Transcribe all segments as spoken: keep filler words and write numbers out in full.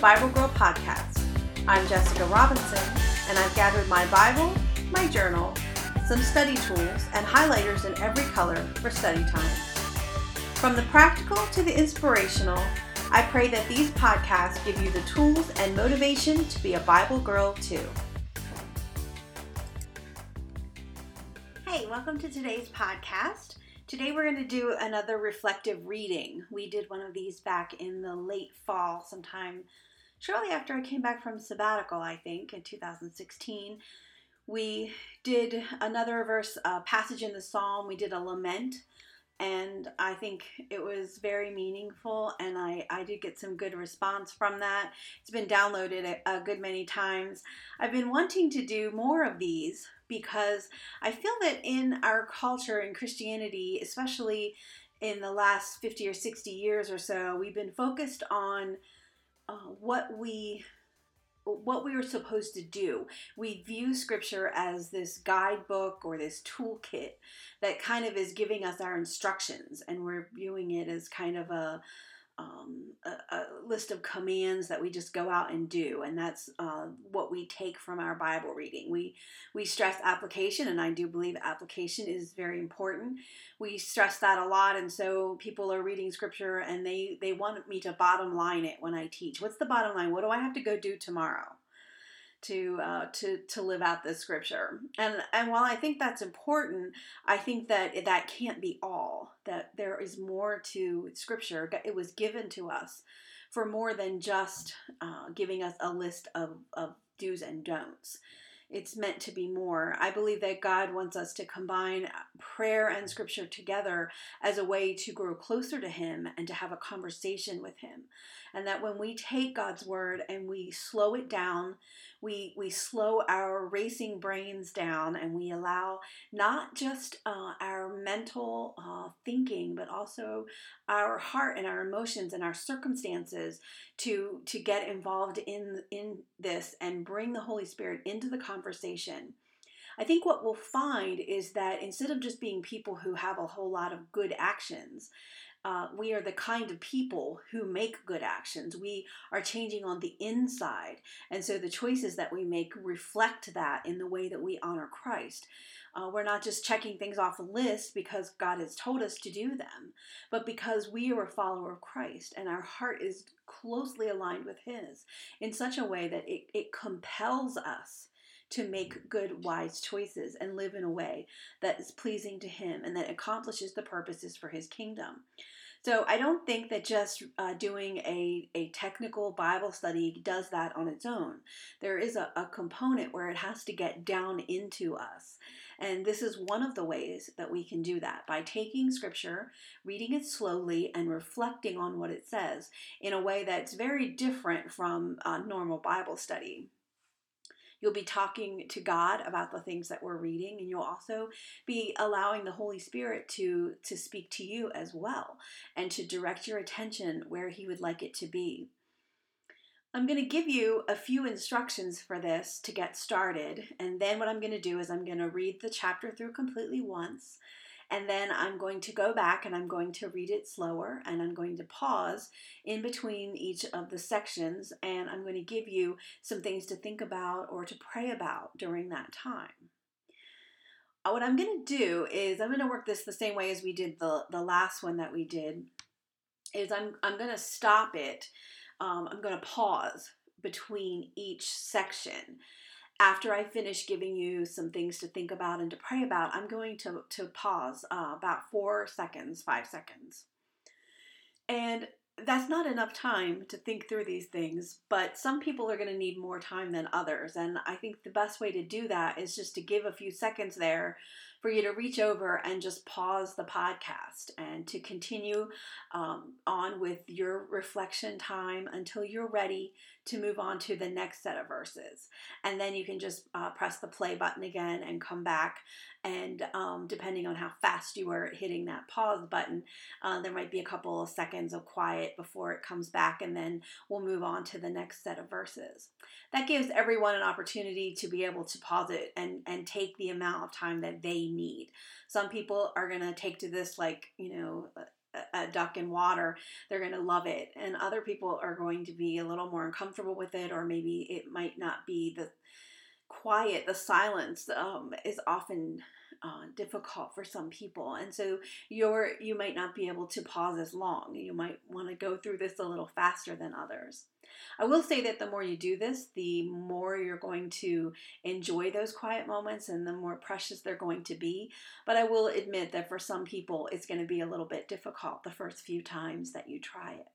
Bible Girl Podcast. I'm Jessica Robinson, and I've gathered my Bible, my journal, some study tools, and highlighters in every color for study time. From the practical to the inspirational, I pray that these podcasts give you the tools and motivation to be a Bible girl too. Hey, welcome to today's podcast. Today we're going to do another reflective reading. We did one of these back in the late fall, sometime shortly after I came back from sabbatical, I think, in two thousand sixteen. We did another verse, uh, passage in the Psalm. We did a lament, and I think it was very meaningful, and I, I did get some good response from that. It's been downloaded a, a good many times. I've been wanting to do more of these because I feel that in our culture in Christianity, especially in the last fifty or sixty years or so, we've been focused on uh, what we what we were supposed to do. We view scripture as this guidebook or this toolkit that kind of is giving us our instructions, and we're viewing it as kind of a um, a, a list of commands that we just go out and do, and that's uh, what we take from our Bible reading. We we stress application, and I do believe application is very important. We stress that a lot, and so people are reading scripture and they they want me to bottom line it when I teach. What's the bottom line? What do I have to go do tomorrow to uh, to to live out this scripture? And and while I think that's important, I think that that can't be all. That there is more to scripture. It was given to us for more than just uh, giving us a list of, of do's and don'ts. It's meant to be more. I believe that God wants us to combine prayer and scripture together as a way to grow closer to Him and to have a conversation with Him. And that when we take God's word and we slow it down, we we slow our racing brains down, and we allow not just uh, our mental uh, thinking, but also our heart and our emotions and our circumstances to to get involved in in this and bring the Holy Spirit into the conversation. I think what we'll find is that instead of just being people who have a whole lot of good actions, Uh, we are the kind of people who make good actions. We are changing on the inside. And so the choices that we make reflect that in the way that we honor Christ. Uh, we're not just checking things off a list because God has told us to do them, but because we are a follower of Christ and our heart is closely aligned with His in such a way that it, it compels us to make good, wise choices and live in a way that is pleasing to Him and that accomplishes the purposes for His kingdom. So I don't think that just uh, doing a, a technical Bible study does that on its own. There is a, a component where it has to get down into us. And this is one of the ways that we can do that, by taking scripture, reading it slowly, and reflecting on what it says in a way that's very different from uh, normal Bible study. You'll be talking to God about the things that we're reading, and you'll also be allowing the Holy Spirit to, to speak to you as well and to direct your attention where He would like it to be. I'm going to give you a few instructions for this to get started, and then what I'm going to do is I'm going to read the chapter through completely once, and then I'm going to go back and I'm going to read it slower, and I'm going to pause in between each of the sections, and I'm going to give you some things to think about or to pray about during that time. What I'm going to do is I'm going to work this the same way as we did the, the last one that we did, is I'm, I'm going to stop it. Um, I'm going to pause between each section. After I finish giving you some things to think about and to pray about, I'm going to, to pause uh, about four seconds, five seconds. And that's not enough time to think through these things, but some people are going to need more time than others. And I think the best way to do that is just to give a few seconds there for you to reach over and just pause the podcast and to continue um, on with your reflection time until you're ready to move on to the next set of verses. And then you can just uh, press the play button again and come back. And um, depending on how fast you were at hitting that pause button, uh, there might be a couple of seconds of quiet before it comes back, and then we'll move on to the next set of verses. That gives everyone an opportunity to be able to pause it and, and take the amount of time that they need. Some people are going to take to this like, you know, a duck in water, they're going to love it. And other people are going to be a little more uncomfortable with it, or maybe it might not be the quiet, the silence um, is often uh, difficult for some people. And so you're, you might not be able to pause as long. You might want to go through this a little faster than others. I will say that the more you do this, the more you're going to enjoy those quiet moments and the more precious they're going to be. But I will admit that for some people, it's going to be a little bit difficult the first few times that you try it.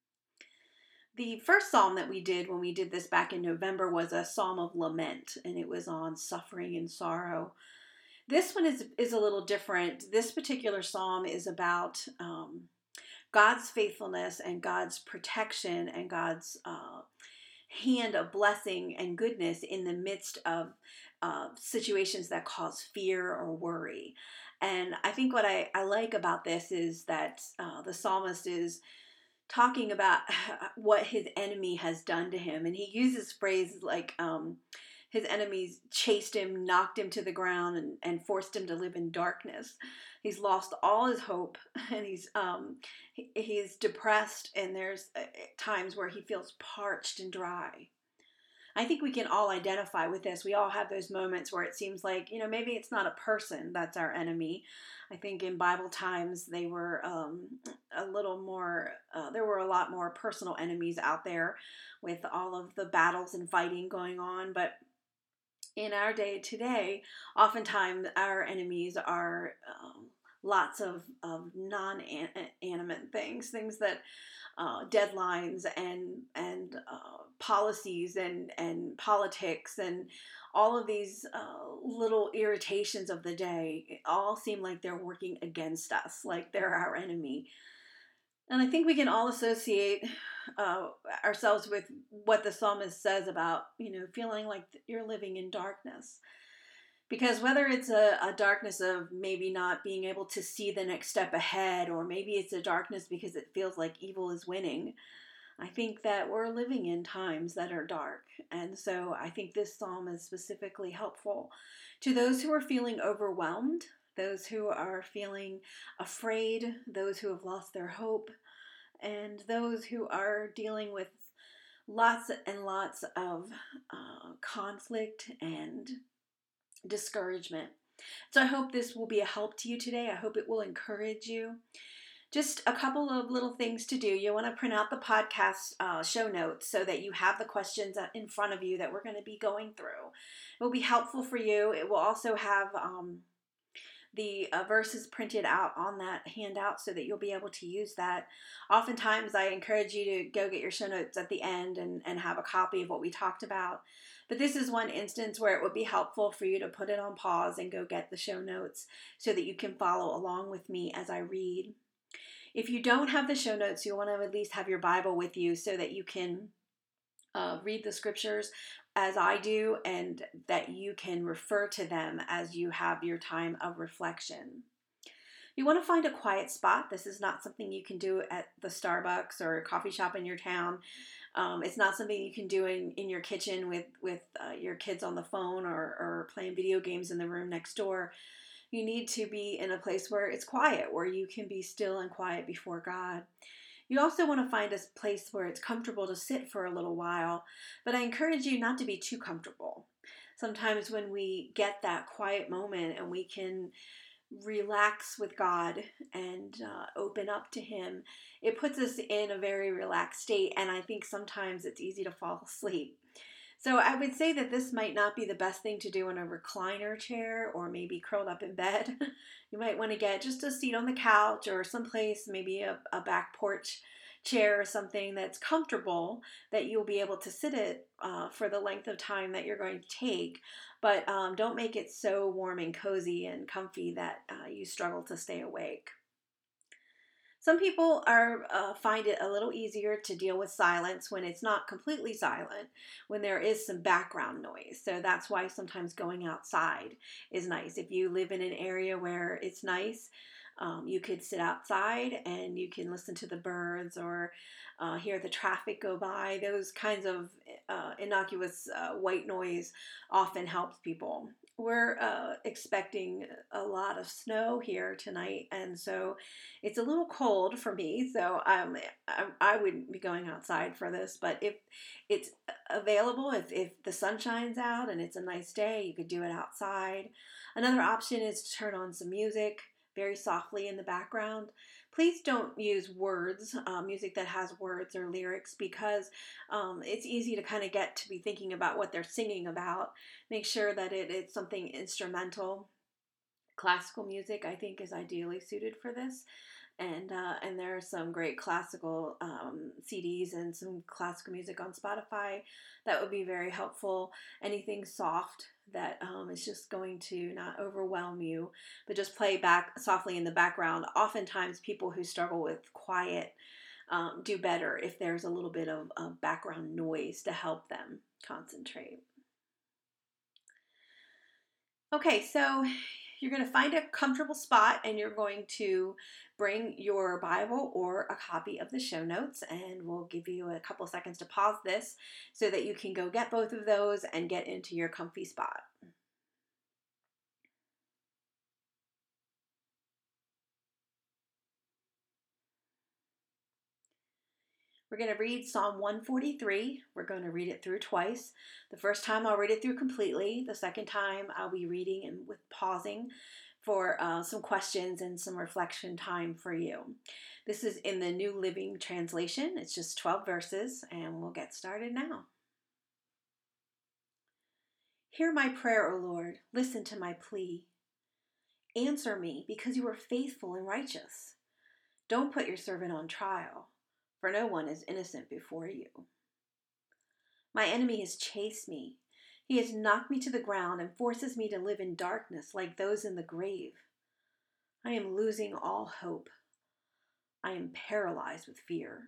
The first psalm that we did when we did this back in November was a psalm of lament, and it was on suffering and sorrow. This one is, is a little different. This particular psalm is about um, God's faithfulness and God's protection and God's uh, hand of blessing and goodness in the midst of uh, situations that cause fear or worry. And I think what I, I like about this is that uh, the psalmist is talking about what his enemy has done to him. And he uses phrases like um, his enemies chased him, knocked him to the ground, and, and forced him to live in darkness. He's lost all his hope, and he's um, he, he's depressed, and there's uh, times where he feels parched and dry. I think we can all identify with this. We all have those moments where it seems like, you know, maybe it's not a person that's our enemy. I think in Bible times they were um, a little more, uh, there were a lot more personal enemies out there with all of the battles and fighting going on. But in our day today, oftentimes our enemies are um, lots of, of non-animate things, things that uh, deadlines and and uh, policies and and politics and all of these uh, little irritations of the day all seem like they're working against us, like they're our enemy. And I think we can all associate uh, ourselves with what the psalmist says about, you know, feeling like you're living in darkness. Because whether it's a, a darkness of maybe not being able to see the next step ahead, or maybe it's a darkness because it feels like evil is winning, I think that we're living in times that are dark. And so I think this psalm is specifically helpful to those who are feeling overwhelmed, those who are feeling afraid, those who have lost their hope, and those who are dealing with lots and lots of uh, conflict and discouragement. So I hope this will be a help to you today. I hope it will encourage you. Just a couple of little things to do. You want to print out the podcast uh, show notes so that you have the questions in front of you that we're going to be going through. It will be helpful for you. It will also have um, the uh, verses printed out on that handout so that you'll be able to use that. Oftentimes I encourage you to go get your show notes at the end and, and have a copy of what we talked about. But this is one instance where it would be helpful for you to put it on pause and go get the show notes so that you can follow along with me as I read. If you don't have the show notes, you want to at least have your Bible with you so that you can uh, read the scriptures as I do, and that you can refer to them as you have your time of reflection. You want to find a quiet spot. This is not something you can do at the Starbucks or a coffee shop in your town. Um, it's not something you can do in, in your kitchen with, with uh, your kids on the phone or, or playing video games in the room next door. You need to be in a place where it's quiet, where you can be still and quiet before God. You also want to find a place where it's comfortable to sit for a little while, but I encourage you not to be too comfortable. Sometimes when we get that quiet moment and we can relax with God and uh, open up to Him, it puts us in a very relaxed state, and I think sometimes it's easy to fall asleep. So I would say that this might not be the best thing to do in a recliner chair or maybe curled up in bed. You might want to get just a seat on the couch or someplace, maybe a, a back porch chair or something that's comfortable that you'll be able to sit at uh, for the length of time that you're going to take. But um, don't make it so warm and cozy and comfy that uh, you struggle to stay awake. Some people are uh, find it a little easier to deal with silence when it's not completely silent, when there is some background noise. So that's why sometimes going outside is nice. If you live in an area where it's nice, um, you could sit outside and you can listen to the birds or uh, hear the traffic go by. Those kinds of uh, innocuous uh, white noise often helps people. we're uh, expecting a lot of snow here tonight, and so it's a little cold for me. So um, I, I wouldn't be going outside for this, but if it's available, if, if the sun shines out and it's a nice day, you could do it outside. Another option is to turn on some music very softly in the background. Please don't use words, uh, music that has words or lyrics, because um, it's easy to kind of get to be thinking about what they're singing about. Make sure that it, it's something instrumental. Classical music, I think, is ideally suited for this. And uh, and there are some great classical um, C Ds and some classical music on Spotify that would be very helpful. Anything soft that um, is just going to not overwhelm you, but just play back softly in the background. Oftentimes, people who struggle with quiet um, do better if there's a little bit of, of background noise to help them concentrate. Okay, so you're going to find a comfortable spot and you're going to bring your Bible or a copy of the show notes, and we'll give you a couple seconds to pause this so that you can go get both of those and get into your comfy spot. We're going to read Psalm one forty-three. We're going to read it through twice. The first time I'll read it through completely. The second time I'll be reading and with pausing for uh, some questions and some reflection time for you. This is in the New Living Translation. It's just twelve verses, and we'll get started now. Hear my prayer, O Lord. Listen to my plea. Answer me, because you are faithful and righteous. Don't put your servant on trial, for no one is innocent before you. My enemy has chased me. He has knocked me to the ground and forces me to live in darkness like those in the grave. I am losing all hope. I am paralyzed with fear.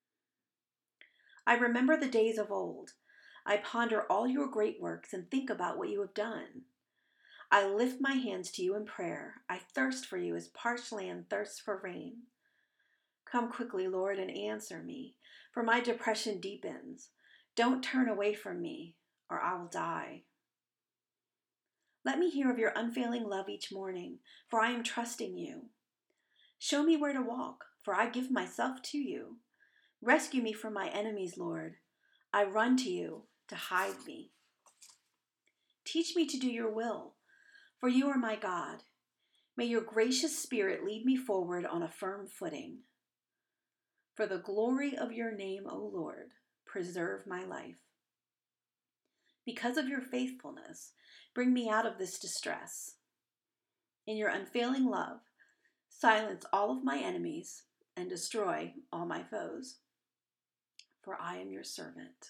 I remember the days of old. I ponder all your great works and think about what you have done. I lift my hands to you in prayer. I thirst for you as parched land thirsts for rain. Come quickly, Lord, and answer me, for my depression deepens. Don't turn away from me, or I will die. Let me hear of your unfailing love each morning, for I am trusting you. Show me where to walk, for I give myself to you. Rescue me from my enemies, Lord. I run to you to hide me. Teach me to do your will, for you are my God. May your gracious spirit lead me forward on a firm footing. For the glory of your name, O Lord, preserve my life. Because of your faithfulness, bring me out of this distress. In your unfailing love, silence all of my enemies and destroy all my foes. For I am your servant.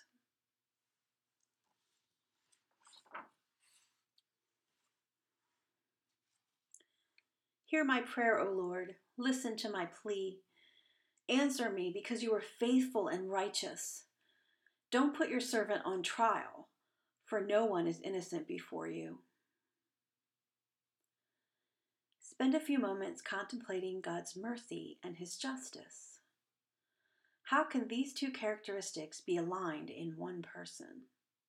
Hear my prayer, O Lord. Listen to my plea. Answer me, because you are faithful and righteous. Don't put your servant on trial, for no one is innocent before you. Spend a few moments contemplating God's mercy and his justice. How can these two characteristics be aligned in one person?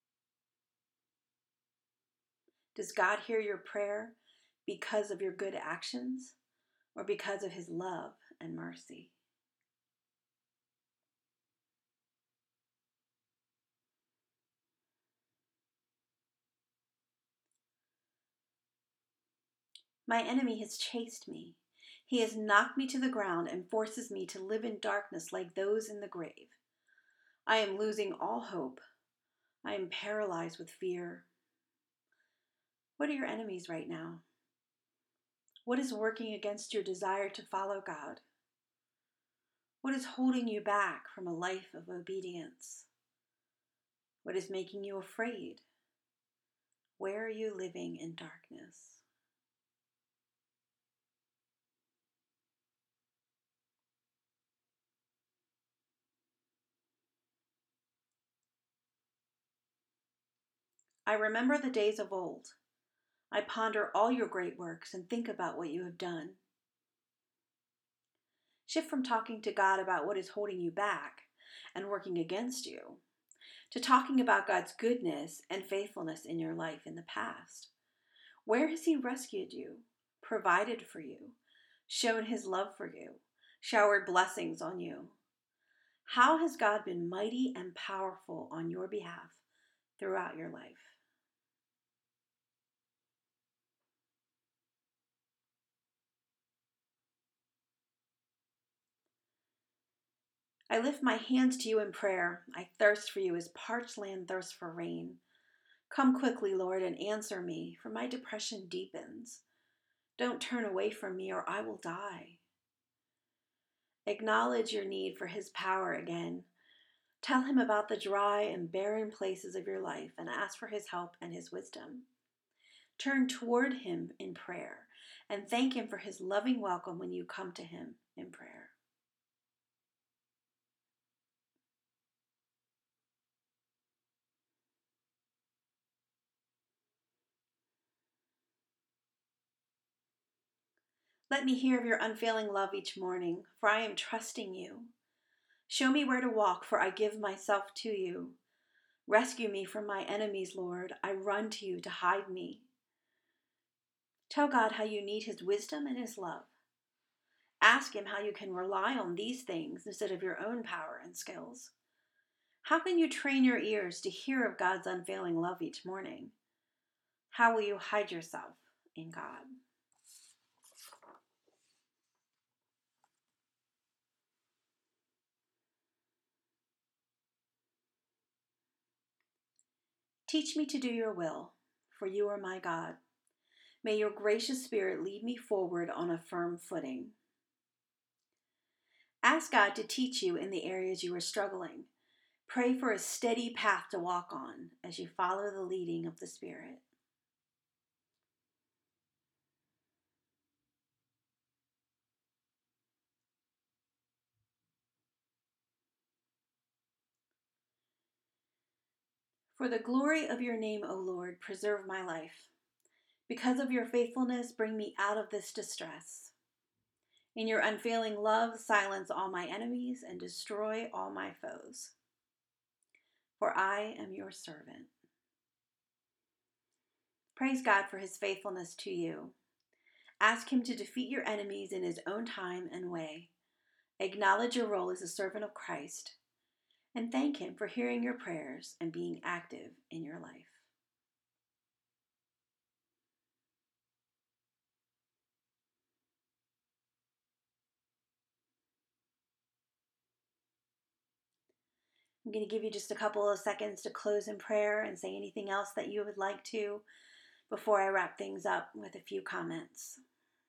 Does God hear your prayer because of your good actions or because of his love and mercy? My enemy has chased me. He has knocked me to the ground and forces me to live in darkness like those in the grave. I am losing all hope. I am paralyzed with fear. What are your enemies right now? What is working against your desire to follow God? What is holding you back from a life of obedience? What is making you afraid? Where are you living in darkness? I remember the days of old. I ponder all your great works and think about what you have done. Shift from talking to God about what is holding you back and working against you to talking about God's goodness and faithfulness in your life in the past. Where has he rescued you, provided for you, shown his love for you, showered blessings on you? How has God been mighty and powerful on your behalf throughout your life? I lift my hands to you in prayer. I thirst for you as parched land thirsts for rain. Come quickly, Lord, and answer me, for my depression deepens. Don't turn away from me, or I will die. Acknowledge your need for his power again. Tell him about the dry and barren places of your life and ask for his help and his wisdom. Turn toward him in prayer and thank him for his loving welcome when you come to him in prayer. Let me hear of your unfailing love each morning, for I am trusting you. Show me where to walk, for I give myself to you. Rescue me from my enemies, Lord. I run to you to hide me. Tell God how you need his wisdom and his love. Ask him how you can rely on these things instead of your own power and skills. How can you train your ears to hear of God's unfailing love each morning? How will you hide yourself in God? Teach me to do your will, for you are my God. May your gracious spirit lead me forward on a firm footing. Ask God to teach you in the areas you are struggling. Pray for a steady path to walk on as you follow the leading of the Spirit. For the glory of your name, O Lord, preserve my life. Because of your faithfulness, bring me out of this distress. In your unfailing love, silence all my enemies and destroy all my foes. For I am your servant. Praise God for his faithfulness to you. Ask him to defeat your enemies in his own time and way. Acknowledge your role as a servant of Christ, and thank him for hearing your prayers and being active in your life. I'm going to give you just a couple of seconds to close in prayer and say anything else that you would like to before I wrap things up with a few comments.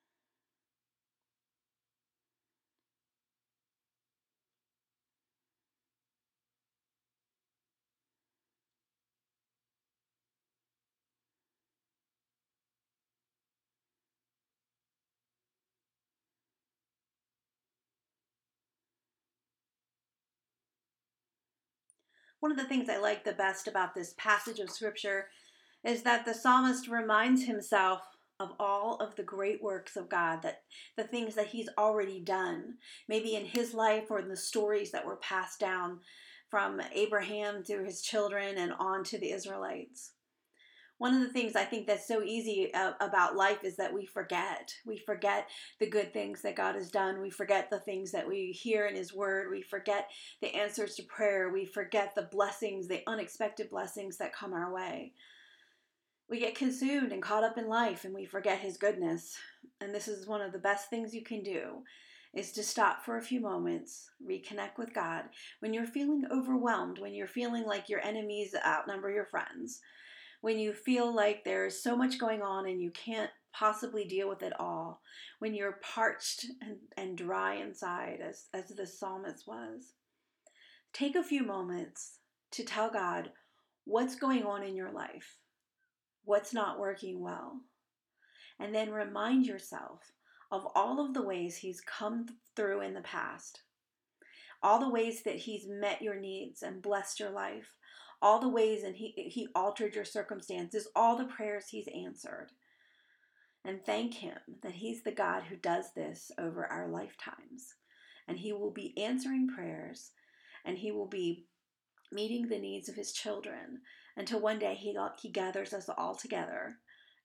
One of the things I like the best about this passage of scripture is that the psalmist reminds himself of all of the great works of God, that the things that he's already done, maybe in his life or in the stories that were passed down from Abraham through his children and on to the Israelites. One of the things I think that's so easy uh, about life is that we forget. We forget the good things that God has done. We forget the things that we hear in his word. We forget the answers to prayer. We forget the blessings, the unexpected blessings that come our way. We get consumed and caught up in life and we forget his goodness. And this is one of the best things you can do, is to stop for a few moments, reconnect with God. When you're feeling overwhelmed, when you're feeling like your enemies outnumber your friends, when you feel like there's so much going on and you can't possibly deal with it all, when you're parched and, and dry inside, as, as the psalmist was, take a few moments to tell God what's going on in your life, what's not working well, and then remind yourself of all of the ways he's come through in the past, all the ways that he's met your needs and blessed your life, all the ways and he, he altered your circumstances, all the prayers he's answered. And thank him that he's the God who does this over our lifetimes. And he will be answering prayers, and he will be meeting the needs of his children until one day he, he gathers us all together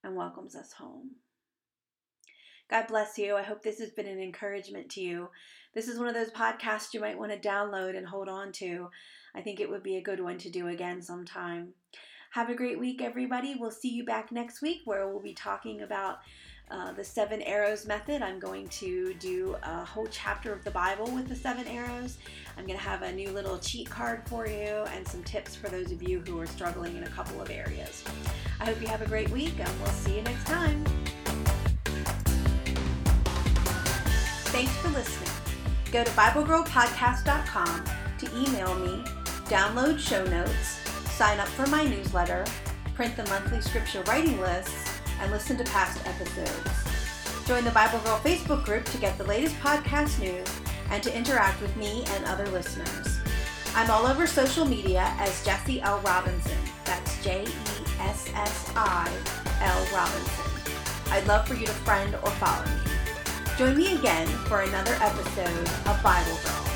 and welcomes us home. God bless you. I hope this has been an encouragement to you. This is one of those podcasts you might want to download and hold on to. I think it would be a good one to do again sometime. Have a great week, everybody. We'll see you back next week where we'll be talking about uh, the seven arrows method. I'm going to do a whole chapter of the Bible with the seven arrows. I'm going to have a new little cheat card for you and some tips for those of you who are struggling in a couple of areas. I hope you have a great week, and we'll see you next time. Thanks for listening. Go to Bible Girl Podcast dot com to email me, download show notes, sign up for my newsletter, print the monthly scripture writing lists, and listen to past episodes. Join the Bible Girl Facebook group to get the latest podcast news and to interact with me and other listeners. I'm all over social media as Jessie L. Robinson. That's J E S S I L Robinson. I'd love for you to friend or follow me. Join me again for another episode of Bible Girl.